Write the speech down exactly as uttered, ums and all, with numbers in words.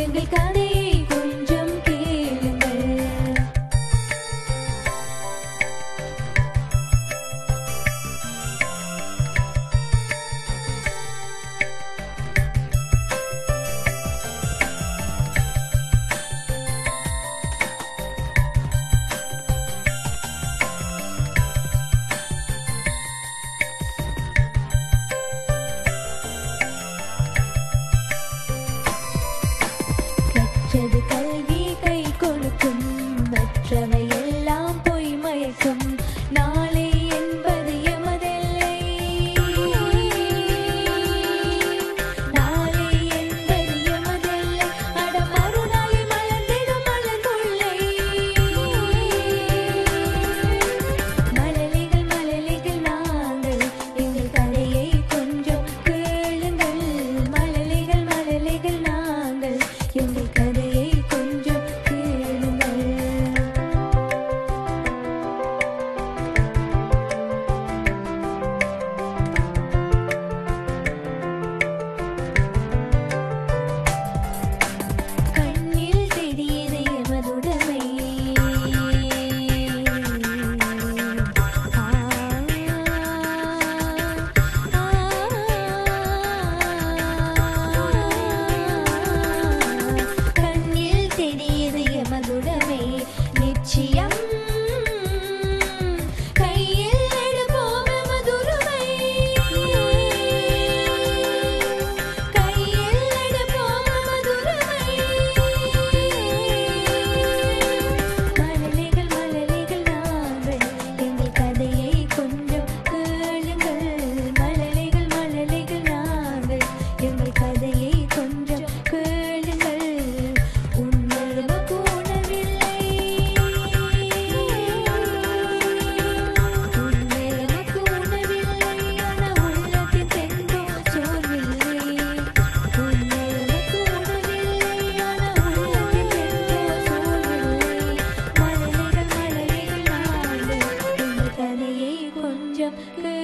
எங்கள் கதையை கொஞ்சம் கேளுங்கள். கற்றது கல்வி கை கொடுக்கும், மற்றவை எல்லாம் பொய் மயக்கும். நாளை என்பது எமதெல்லை, நாளை என்பது எமதெல்லை. அட மறுநாளில் மலர்ந்திடும் மலர்முல்லை. மழலைகள் மழலைகள் நாங்கள், எங்கள் கதையை கொஞ்சம் கேளுங்கள். மழலைகள் மழலைகள் நாங்கள், எங்கள் கதையை கொஞ்சம் கேளுங்கள். கண்ணில் தெரியுது எமதுடைமை, ஆ, ஆ, கண்ணில் தெரியுது எமதுடைமை. நிச்சயம் கையில் எடுப்போம் எமதுரிமை, கையில் எடுப்போம் எமதுரிமை. மழலைகள் மழலைகள் நாங்கள், எங்கள் கதையை கொஞ்சம் கேளுங்கள். மழலைகள் மழலைகள் நாங்கள், எங்கள் கதையை கொஞ்சம் கேளுங்கள். உண்மை எமக்கு உணவில்லை, உண்மை எமக்கு உணவில்லை. ஆனா உள்ளத்தின் தென்போ சோர்வில்லை. உண்மை எமக்கு உணவில்லை, ஆனா உள்ளத்தின் தென்போ சோர்வில்லை. மழலைகள் மழலைகள் நாங்கள், எங்கள் கதையை கொஞ்சம் கேளுங்கள்.